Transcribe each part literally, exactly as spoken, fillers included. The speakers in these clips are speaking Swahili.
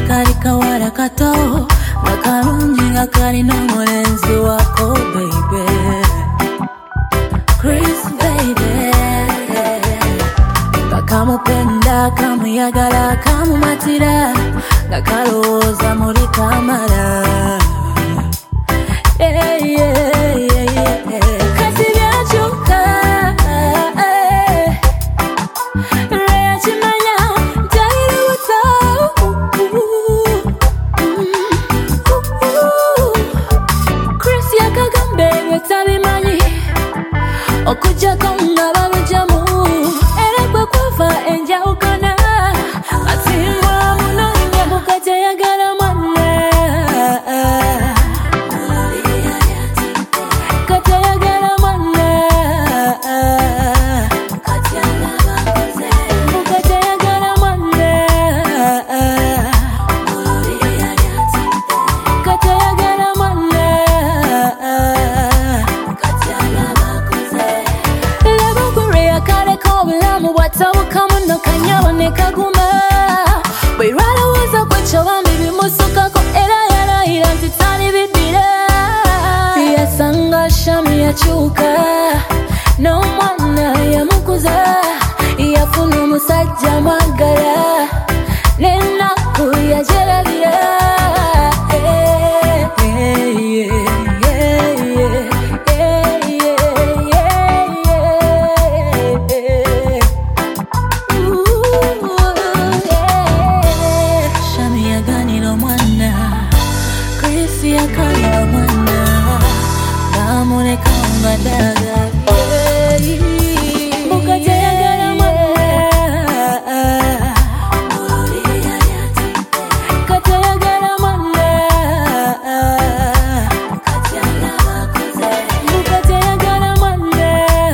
kali kawala kato nakalungi nga kali n'omulenzi wako baby Chris baby bakamupenda kamuyagala kamumatira nga kalowooza muli kamala yeah, yeah, yeah, yeah. Kasi byakyuka okujjako nga babujamu era gwe kwafa enjawukana kasimbwa munonga mukajayagala mwanna kajayagala mwanna mukajayagala mwanna kajayagala mwanna obulamu bwatabukamu nokanyabo nekaguma bwe lwalowooza kwekyo bambi bimusukako era yalayira nti talibiddira yasanga shami yakyuka n'omwana yamukuza yafuna omusajja mwagala n'ennaku yagyerabira yakalira mwana bamuleka nga daga mukajayagala mwana kajayagala mwana mukajayagala mwana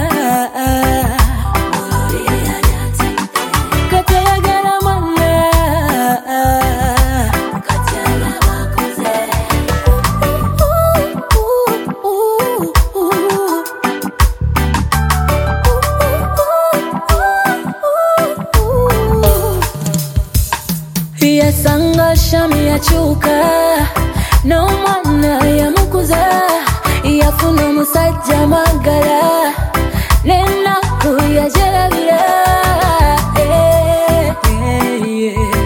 kajayagala mwana yasanga shami yakyuka n'omwana yamukuza yafuna omusajja mwagala n'ennaku yagyerabira yeah, yeah, yeah.